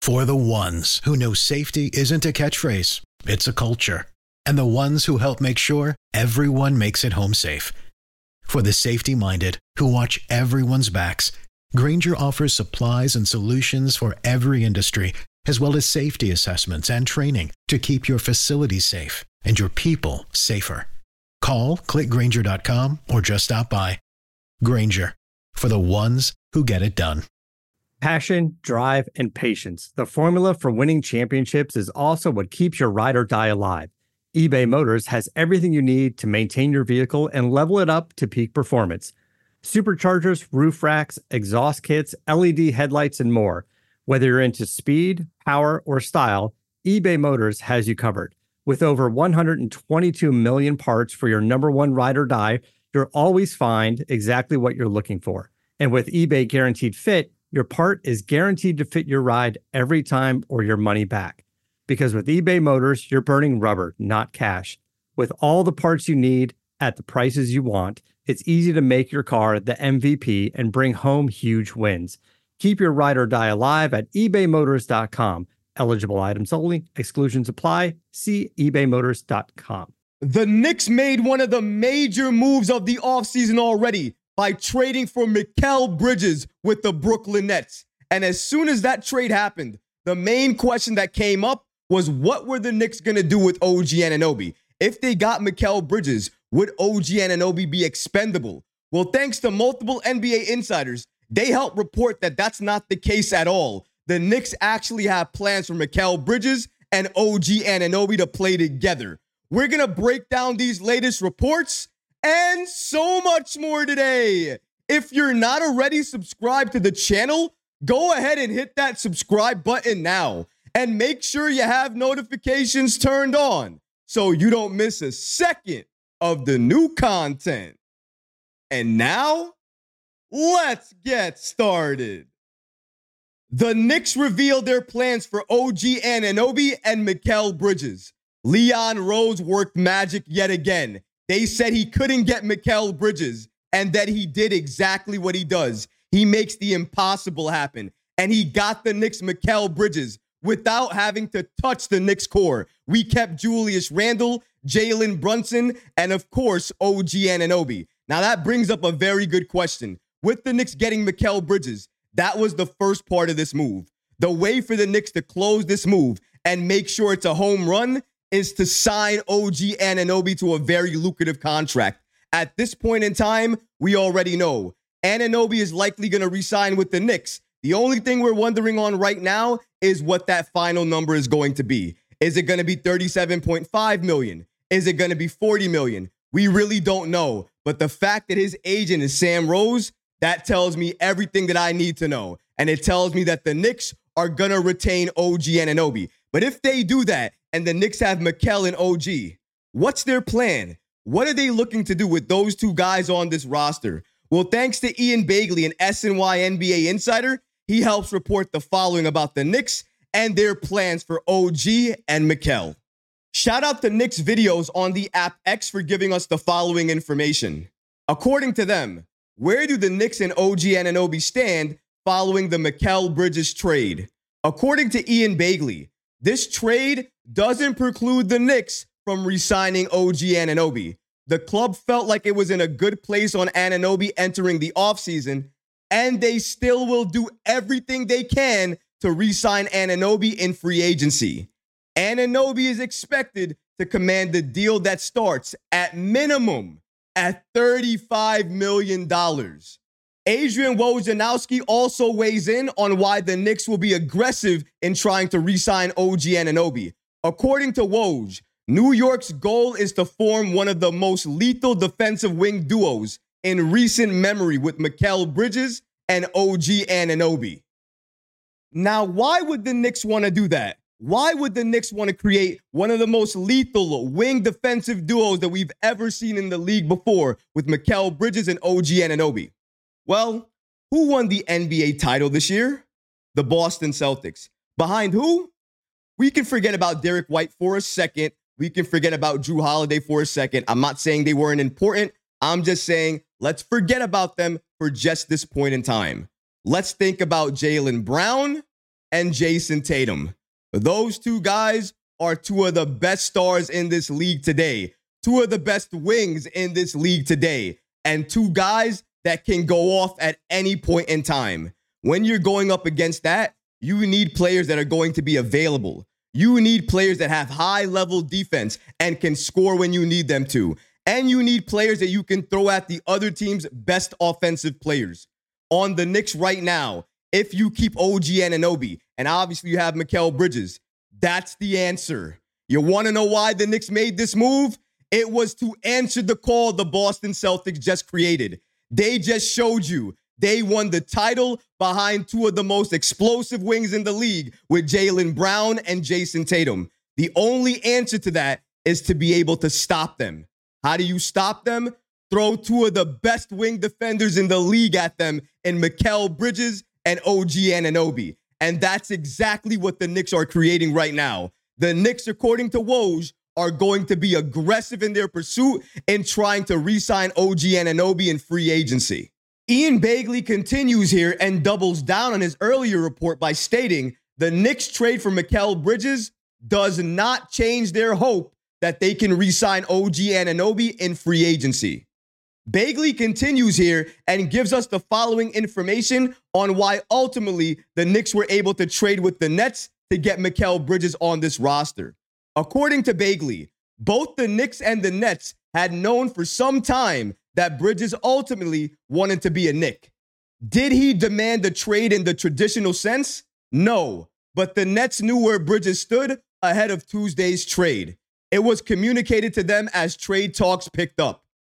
For the ones who know safety isn't a catchphrase, it's a culture. And the ones who help make sure everyone makes it home safe. For the safety-minded who watch everyone's backs, Grainger offers supplies and solutions for every industry, as well as safety assessments and training to keep your facilities safe and your people safer. Call, click Grainger.com, or just stop by. Grainger, for the ones who get it done. Passion, drive, and patience. The formula for winning championships is also what keeps your ride or die alive. eBay Motors has everything you need to maintain your vehicle and level it up to peak performance. Superchargers, roof racks, exhaust kits, LED headlights, and more. Whether you're into speed, power, or style, eBay Motors has you covered. With over 122 million parts for your number one ride or die, you'll always find exactly what you're looking for. And with eBay Guaranteed Fit, your part is guaranteed to fit your ride every time or your money back. Because with eBay Motors, you're burning rubber, not cash. With all the parts you need at the prices you want, it's easy to make your car the MVP and bring home huge wins. Keep your ride or die alive at ebaymotors.com. Eligible items only. Exclusions apply. See ebaymotors.com. The Knicks made one of the major moves of the offseason already by trading for Mikal Bridges with the Brooklyn Nets. And as soon as that trade happened, the main question that came up was, what were the Knicks going to do with OG Anunoby? If they got Mikal Bridges, would OG Anunoby be expendable? Well, thanks to multiple NBA insiders, they helped report that that's not the case at all. The Knicks actually have plans for Mikal Bridges and OG Anunoby to play together. We're going to break down these latest reports and so much more today. If you're not already subscribed to the channel, go ahead and hit that subscribe button now. And make sure you have notifications turned on so you don't miss a second of the new content. And now, let's get started. The Knicks revealed their plans for OG Anunoby and Mikal Bridges. Leon Rose worked magic yet again. They said he couldn't get Mikal Bridges, and that he did exactly what he does. He makes the impossible happen, and he got the Knicks Mikal Bridges without having to touch the Knicks core. We kept Julius Randle, Jalen Brunson, and of course, OG Anunoby. Now that brings up a very good question. With the Knicks getting Mikal Bridges, that was the first part of this move. The way for the Knicks to close this move and make sure it's a home run is to sign OG Anunoby to a very lucrative contract. At this point in time, we already know Anunoby is likely going to re-sign with the Knicks. The only thing we're wondering on right now is what that final number is going to be. Is it going to be $37.5 million? Is it going to be $40 million? We really don't know. But the fact that his agent is Sam Rose, that tells me everything that I need to know. And it tells me that the Knicks are going to retain OG Anunoby. But if they do that, and the Knicks have Mikal and OG, what's their plan? What are they looking to do with those two guys on this roster? Well, thanks to Ian Begley, an SNY NBA insider, he helps report the following about the Knicks and their plans for OG and Mikal. Shout out to Knicks videos on the app X for giving us the following information. According to them, where do the Knicks and OG Anunoby stand following the Mikal Bridges trade? According to Ian Begley, this trade doesn't preclude the Knicks from re-signing OG Anunoby. The club felt like it was in a good place on Anunoby entering the offseason, and they still will do everything they can to re-sign Anunoby in free agency. Anunoby is expected to command a deal that starts at minimum at $35 million. Adrian Wojnarowski also weighs in on why the Knicks will be aggressive in trying to re-sign OG Anunoby. According to Woj, New York's goal is to form one of the most lethal defensive wing duos in recent memory with Mikal Bridges and OG Anunoby. Now, why would the Knicks want to do that? Why would the Knicks want to create one of the most lethal wing defensive duos that we've ever seen in the league before with Mikal Bridges and OG Anunoby? Well, who won the NBA title this year? The Boston Celtics. Behind who? We can forget about Derek White for a second. We can forget about Drew Holiday for a second. I'm not saying they weren't important. I'm just saying let's forget about them for just this point in time. Let's think about Jaylen Brown and Jason Tatum. Those two guys are two of the best stars in this league today, two of the best wings in this league today, and two guys that can go off at any point in time. When you're going up against that, you need players that are going to be available. You need players that have high-level defense and can score when you need them to. And you need players that you can throw at the other team's best offensive players. On the Knicks right now, if you keep OG Anunoby, and obviously you have Mikal Bridges, that's the answer. You want to know why the Knicks made this move? It was to answer the call the Boston Celtics just created. They just showed you they won the title behind two of the most explosive wings in the league with Jaylen Brown and Jason Tatum. The only answer to that is to be able to stop them. How do you stop them? Throw two of the best wing defenders in the league at them in Mikal Bridges and OG Anunoby. And that's exactly what the Knicks are creating right now. The Knicks, according to Woj, are going to be aggressive in their pursuit in trying to re-sign OG Anunoby in free agency. Ian Begley continues here and doubles down on his earlier report by stating the Knicks trade for Mikal Bridges does not change their hope that they can re-sign OG Anunoby in free agency. Begley continues here and gives us the following information on why ultimately the Knicks were able to trade with the Nets to get Mikal Bridges on this roster. According to Begley, both the Knicks and the Nets had known for some time that Bridges ultimately wanted to be a Knick. Did he demand a trade in the traditional sense? No, but the Nets knew where Bridges stood ahead of Tuesday's trade. It was communicated to them as trade talks picked up.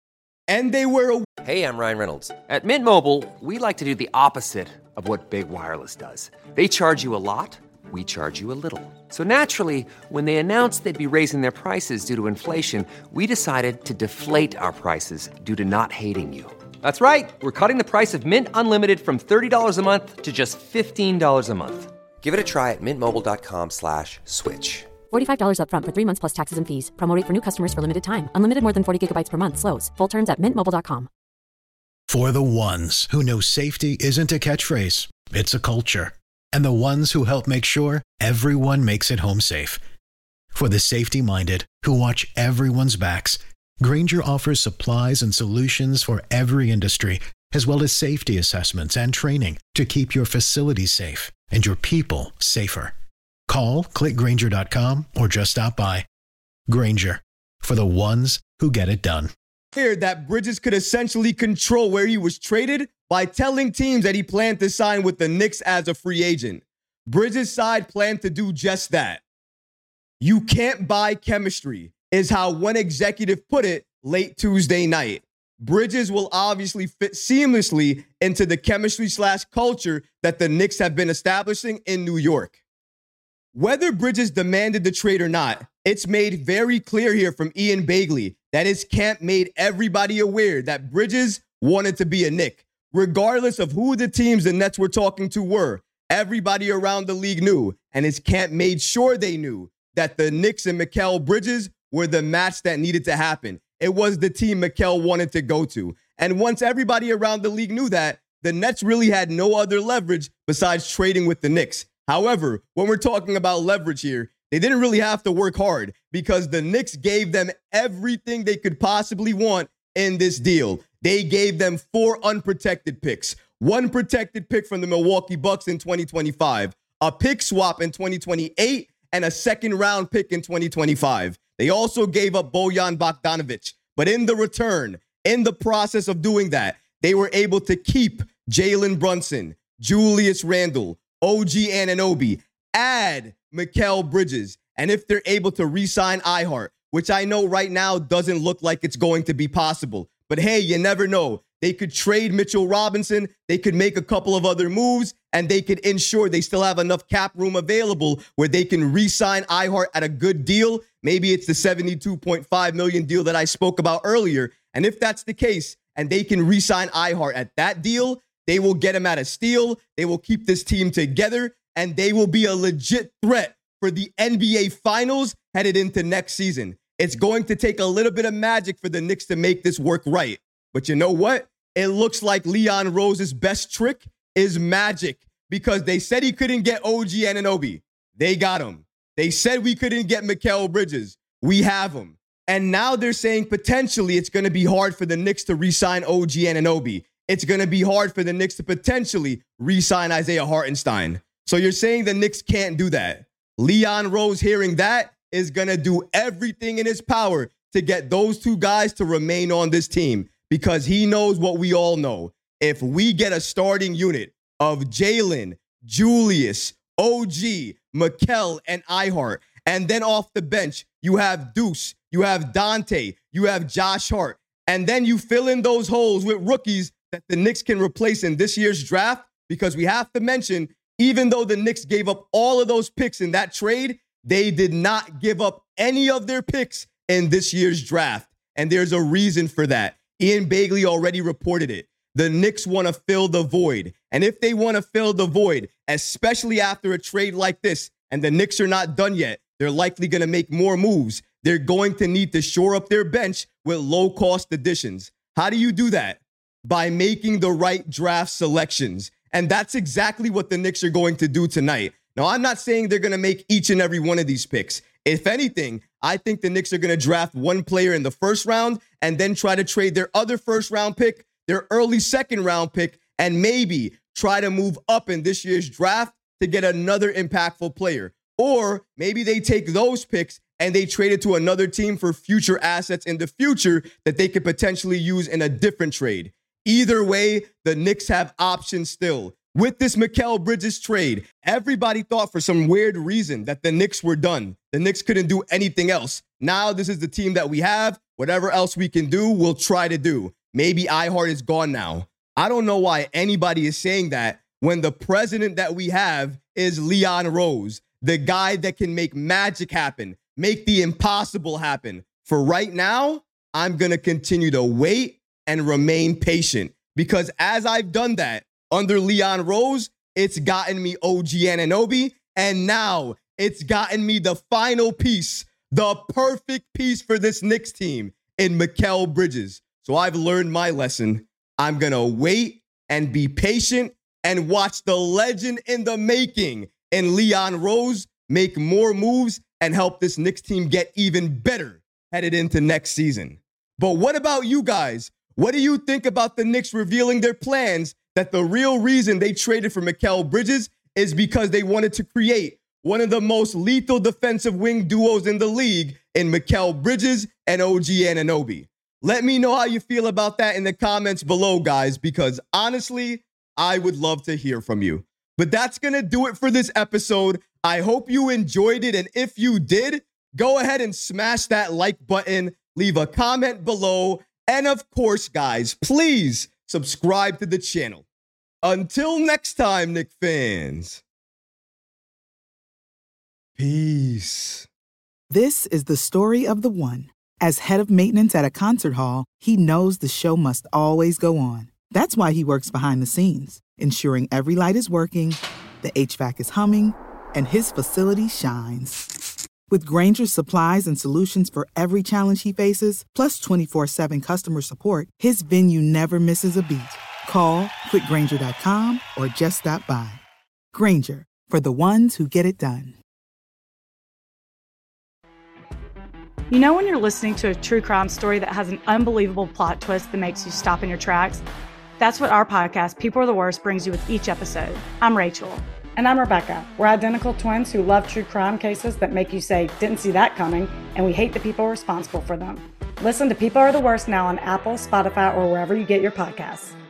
And they were... Hey, I'm Ryan Reynolds. At Mint Mobile, we like to do the opposite of what Big Wireless does. They charge you a lot. We charge you a little. So naturally, when they announced they'd be raising their prices due to inflation, we decided to deflate our prices due to not hating you. That's right. We're cutting the price of Mint Unlimited from $30 a month to just $15 a month. Give it a try at mintmobile.com/switch. $45 up front for 3 months plus taxes and fees. Promo rate for new customers for limited time. Unlimited more than 40 gigabytes per month slows. Full terms at mintmobile.com. For the ones who know safety isn't a catchphrase, it's a culture. And the ones who help make sure everyone makes it home safe. For the safety-minded who watch everyone's backs, Grainger offers supplies and solutions for every industry, as well as safety assessments and training to keep your facilities safe and your people safer. Call, click Grainger.com, or just stop by. Grainger, for the ones who get it done. That Bridges could essentially control where he was traded by telling teams that he planned to sign with the Knicks as a free agent. Bridges' side planned to do just that. You can't buy chemistry, is how one executive put it late Tuesday night. Bridges will obviously fit seamlessly into the chemistry/culture that the Knicks have been establishing in New York. Whether Bridges demanded the trade or not, it's made very clear here from Ian Begley that his camp made everybody aware that Bridges wanted to be a Knick. Regardless of who the teams the Nets were talking to were, everybody around the league knew, and his camp made sure they knew that the Knicks and Mikal Bridges were the match that needed to happen. It was the team Mikal wanted to go to. And once everybody around the league knew that, the Nets really had no other leverage besides trading with the Knicks. However, when we're talking about leverage here, they didn't really have to work hard because the Knicks gave them everything they could possibly want in this deal. They gave them 4 unprotected picks, 1 protected pick from the Milwaukee Bucks in 2025, a pick swap in 2028, and a second-round pick in 2025. They also gave up Bojan Bogdanovic. But in the return, in the process of doing that, they were able to keep Jalen Brunson, Julius Randle, OG Anunoby, add Mikal Bridges, and if they're able to re-sign iHeart, which I know right now doesn't look like it's going to be possible, but hey, you never know. They could trade Mitchell Robinson, they could make a couple of other moves, and they could ensure they still have enough cap room available where they can re-sign iHeart at a good deal. Maybe it's the $72.5 million deal that I spoke about earlier, and if that's the case, and they can re-sign iHeart at that deal, they will get him at a steal, they will keep this team together, and they will be a legit threat for the NBA Finals headed into next season. It's going to take a little bit of magic for the Knicks to make this work right. But you know what? It looks like Leon Rose's best trick is magic. because they said he couldn't get OG Anunoby. They got him. They said we couldn't get Mikal Bridges. We have him. And now they're saying potentially it's going to be hard for the Knicks to re-sign OG Anunoby. It's going to be hard for the Knicks to potentially re-sign Isaiah Hartenstein. So you're saying the Knicks can't do that. Leon Rose hearing that is going to do everything in his power to get those two guys to remain on this team because he knows what we all know. If we get a starting unit of Jalen, Julius, OG, Mikal, and Ihart, and then off the bench, you have Deuce, you have Dante, you have Josh Hart, and then you fill in those holes with rookies that the Knicks can replace in this year's draft, because we have to mention, even though the Knicks gave up all of those picks in that trade, they did not give up any of their picks in this year's draft. And there's a reason for that. Ian Begley already reported it. The Knicks want to fill the void. And if they want to fill the void, especially after a trade like this, and the Knicks are not done yet, they're likely going to make more moves. They're going to need to shore up their bench with low-cost additions. How do you do that? By making the right draft selections. And that's exactly what the Knicks are going to do tonight. Now, I'm not saying they're going to make each and every one of these picks. If anything, I think the Knicks are going to draft one player in the first round and then try to trade their other first-round pick, their early second-round pick, and maybe try to move up in this year's draft to get another impactful player. Or maybe they take those picks and they trade it to another team for future assets in the future that they could potentially use in a different trade. Either way, the Knicks have options still. With this Mikal Bridges trade, everybody thought for some weird reason that the Knicks were done. The Knicks couldn't do anything else. Now this is the team that we have. Whatever else we can do, we'll try to do. Maybe Ihart is gone now. I don't know why anybody is saying that when the president that we have is Leon Rose, the guy that can make magic happen, make the impossible happen. For right now, I'm going to continue to wait and remain patient, because as I've done that under Leon Rose, it's gotten me OG Anunoby, and now it's gotten me the final piece, the perfect piece for this Knicks team in Mikal Bridges. So I've learned my lesson. I'm going to wait and be patient and watch the legend in the making in Leon Rose make more moves and help this Knicks team get even better headed into next season. But what about you guys? What do you think about the Knicks revealing their plans that the real reason they traded for Mikal Bridges is because they wanted to create one of the most lethal defensive wing duos in the league in Mikal Bridges and OG Anunoby? Let me know how you feel about that in the comments below, guys, because honestly, I would love to hear from you. But that's going to do it for this episode. I hope you enjoyed it. And if you did, go ahead and smash that like button, leave a comment below. And of course, guys, please subscribe to the channel. Until next time, Knicks fans. Peace. This is the story of the one. As head of maintenance at a concert hall, he knows the show must always go on. That's why he works behind the scenes, ensuring every light is working, the HVAC is humming, and his facility shines. With Grainger's supplies and solutions for every challenge he faces, plus 24/7 customer support, his venue never misses a beat. Call quickgrainger.com or just stop by. Grainger, for the ones who get it done. You know when you're listening to a true crime story that has an unbelievable plot twist that makes you stop in your tracks? That's what our podcast, People Are the Worst, brings you with each episode. I'm Rachel. And I'm Rebecca. We're identical twins who love true crime cases that make you say, didn't see that coming, and we hate the people responsible for them. Listen to People Are the Worst now on Apple, Spotify, or wherever you get your podcasts.